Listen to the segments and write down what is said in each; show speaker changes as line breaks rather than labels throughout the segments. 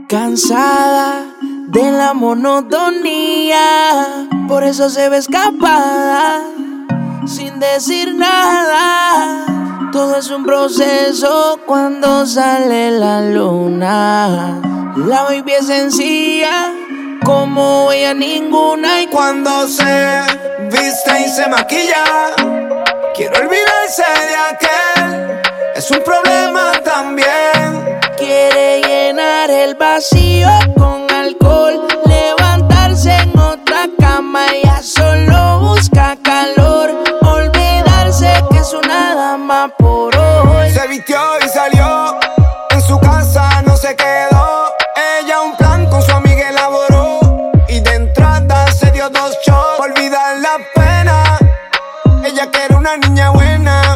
Cansada de la monotonía, por eso se ve escapada, sin decir nada. Todo es un proceso cuando sale la luna. La baby es sencilla, como ella ninguna. Y
cuando se viste y se maquilla, quiero olvidarse de aquel. Es un problema también.
Quiere llenar el vacío con alcohol, levantarse en otra cama. Ella solo busca calor, olvidarse que es una dama por hoy.
Se vistió y salió, en su casa no se quedó. Ella un plan con su amiga elaboró, y de entrada se dio 2 shots pa' olvidar la pena. Ella que era una niña buena,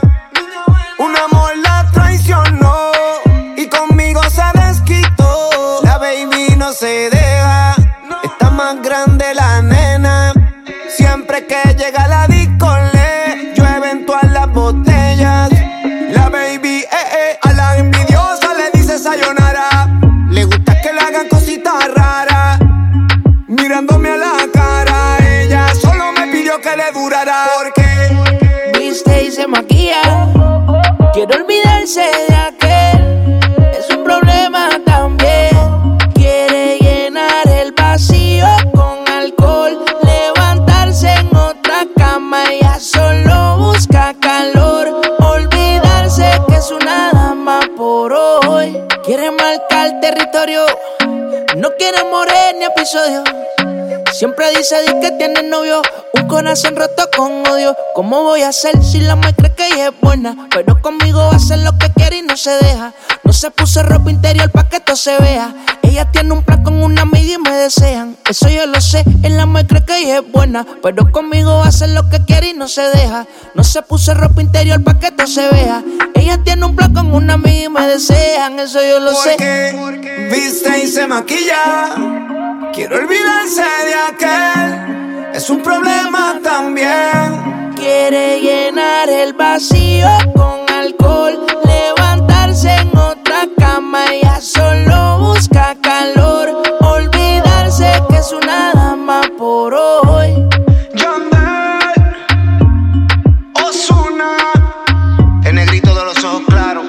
un amor la traicionó y conmigo se desquitó. La baby no se deja, está más grande la nena. Siempre que llega la disco le llueven todas las botellas. La baby, a la envidiosa le dice sayonara. Le gusta que le hagan cositas raras, mirándome a la cara. Ella solo me pidió que le durara, porque
viste y se maquilla, quiere olvidarse de aquel. Es un problema también. Quiere llenar el vacío con alcohol, levantarse en otra cama. Ella solo busca calor, olvidarse que es una dama por hoy. Quiere marcar territorio, no quiere morir ni episodio. Siempre dice que tiene novio, un corazón roto con odio. ¿Cómo voy a hacer si la mujer cree que ella es buena? Pero conmigo hace lo que quiere y no se deja. No se puso ropa interior pa' que esto se vea. Ella tiene un plan con una amiga y me desean. Eso yo lo sé, en la mujer cree que ella es buena. Pero conmigo hace lo que quiere y no se deja. No se puso ropa interior pa' que esto se vea. Ella tiene un plan con una amiga y me desean. Eso yo lo sé.
Porque viste y se maquilla, quiero olvidarse de aquel. Es un problema también.
Quiere llenar el vacío con alcohol, levantarse en otra cama. Ella solo busca calor, olvidarse que es una dama por hoy.
Yandel, Ozuna, el negrito de los ojos claros.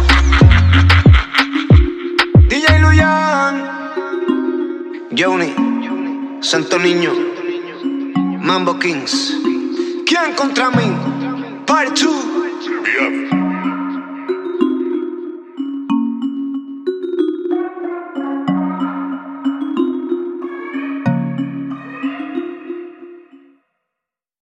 DJ Luyan, Johnny, Santo Niño, Mambo Kings. ¿Quién contra mí? Part 2.